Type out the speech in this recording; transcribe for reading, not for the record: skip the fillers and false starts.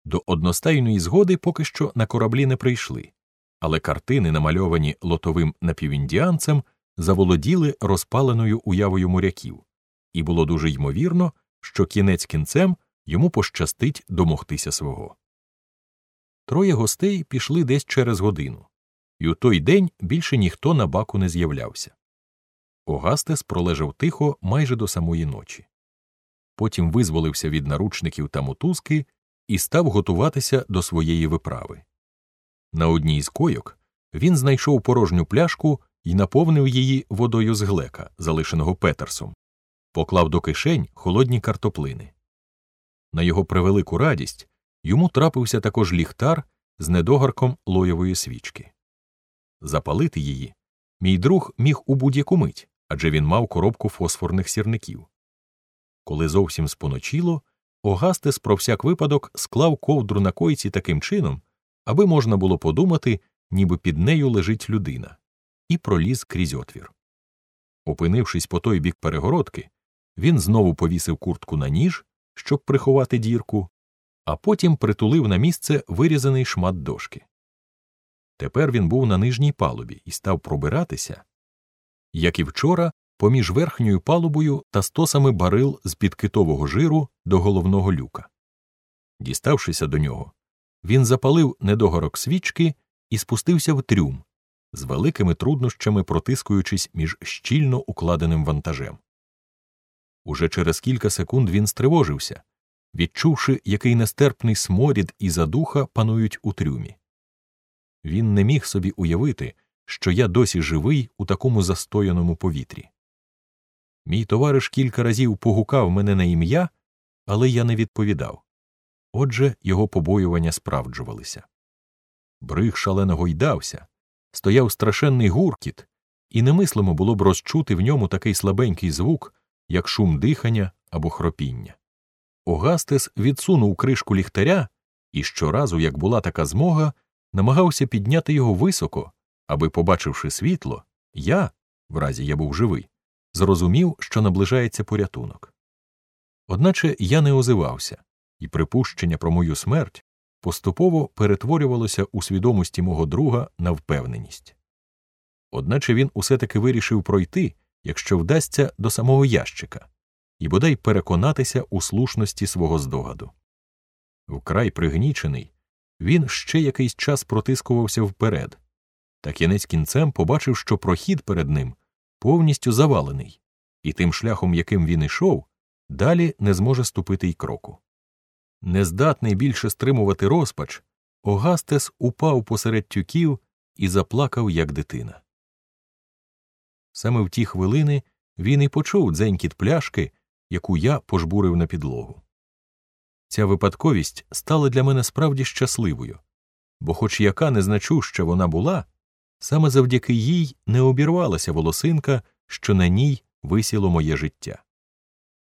До одностайної згоди поки що на кораблі не прийшли, але картини, намальовані лотовим напівіндіанцем, заволоділи розпаленою уявою моряків, і було дуже ймовірно, що кінець кінцем йому пощастить домогтися свого. Троє гостей пішли десь через годину, і у той день більше ніхто на баку не з'являвся. Огастес пролежав тихо майже до самої ночі. Потім визволився від наручників та мотузки і став готуватися до своєї виправи. На одній з койок він знайшов порожню пляшку і наповнив її водою з глека, залишеного Петерсом, поклав до кишень холодні картоплини. На його превелику радість йому трапився також ліхтар з недогарком лоєвої свічки. Запалити її мій друг міг у будь-яку мить, адже він мав коробку фосфорних сірників. Коли зовсім споночило, Огастес про всяк випадок склав ковдру на койці таким чином, аби можна було подумати, ніби під нею лежить людина, і проліз крізь отвір. Опинившись по той бік перегородки, він знову повісив куртку на ніж, щоб приховати дірку, а потім притулив на місце вирізаний шмат дошки. Тепер він був на нижній палубі і став пробиратися, як і вчора, поміж верхньою палубою та стосами барил з-під китового жиру до головного люка. Діставшися до нього, він запалив недогорок свічки і спустився в трюм, з великими труднощами протискуючись між щільно укладеним вантажем. Уже через кілька секунд він стривожився, відчувши, який нестерпний сморід і задуха панують у трюмі. Він не міг собі уявити, що я досі живий у такому застояному повітрі. Мій товариш кілька разів погукав мене на ім'я, але я не відповідав. Отже, його побоювання справджувалися. Бриг шалено гойдався, стояв страшенний гуркіт, і немислимо було б розчути в ньому такий слабенький звук, як шум дихання або хропіння. Огастес відсунув кришку ліхтаря і щоразу, як була така змога, намагався підняти його високо, аби, побачивши світло, я, в разі я був живий, зрозумів, що наближається порятунок. Одначе я не озивався, і припущення про мою смерть поступово перетворювалося у свідомості мого друга на впевненість. Одначе він усе-таки вирішив пройти, якщо вдасться, до самого ящика, і бодай переконатися у слушності свого здогаду. Вкрай пригнічений, він ще якийсь час протискувався вперед, та кінець кінцем побачив, що прохід перед ним повністю завалений, і тим шляхом, яким він ішов, далі не зможе ступити й кроку. Нездатний більше стримувати розпач, Огастес упав посеред тюків і заплакав, як дитина. Саме в ті хвилини він і почув дзенькіт пляшки, яку я пожбурив на підлогу. Ця випадковість стала для мене справді щасливою, бо хоч яка незначуща вона була, саме завдяки їй не обірвалася волосинка, що на ній висіло моє життя.